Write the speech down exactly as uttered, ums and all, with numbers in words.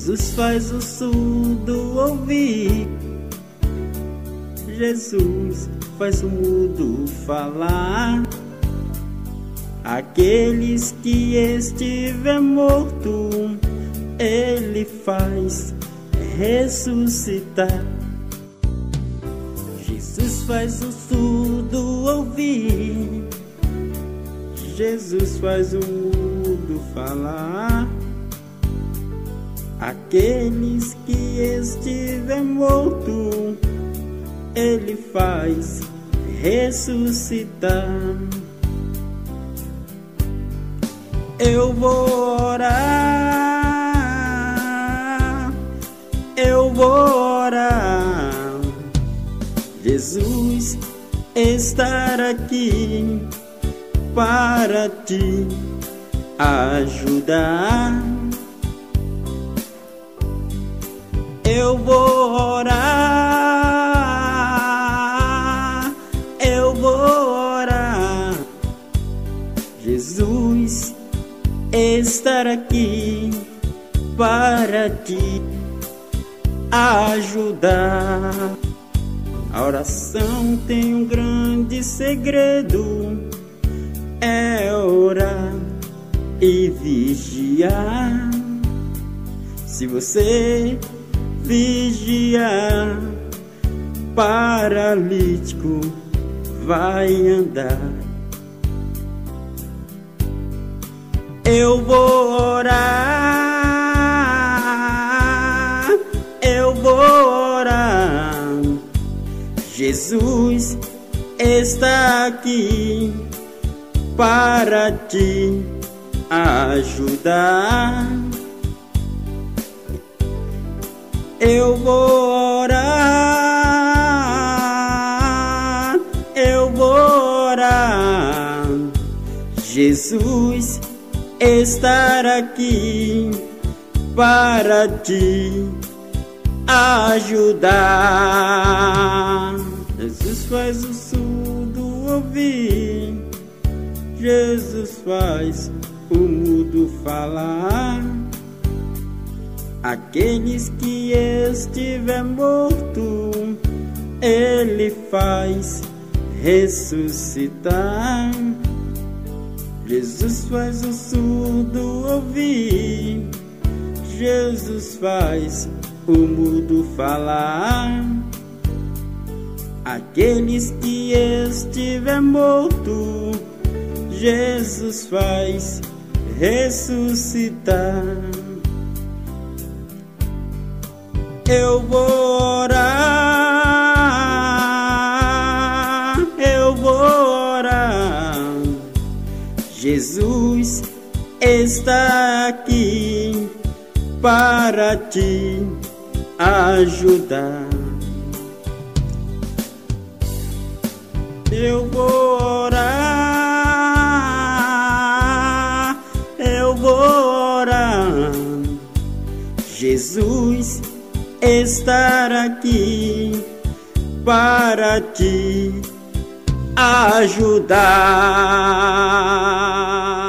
Jesus faz o surdo ouvir. Jesus faz o mudo falar. Aqueles que estiver morto, Ele faz ressuscitar. Jesus faz o surdo ouvir. Jesus faz o mudo falar. Aqueles que estiver morto, Ele faz ressuscitar. Eu vou orar, eu vou orar. Jesus estar aqui para te ajudar. Eu vou orar, eu vou orar. Jesus estar aqui para te ajudar. A oração tem um grande segredo, é orar e vigiar. Se você vigiar, paralítico vai andar. Eu vou orar, eu vou orar. Jesus está aqui para te ajudar. Eu vou orar, eu vou orar. Jesus estar aqui para te ajudar. Jesus faz o surdo ouvir. Jesus faz o mudo falar. Aqueles que estiver morto, Ele faz ressuscitar. Jesus faz o surdo ouvir. Jesus faz o mudo falar. Aqueles que estiver morto, Jesus faz ressuscitar. Eu vou orar, eu vou orar. Jesus está aqui para te ajudar. Eu vou orar, eu vou orar. Jesus estar aqui para te ajudar.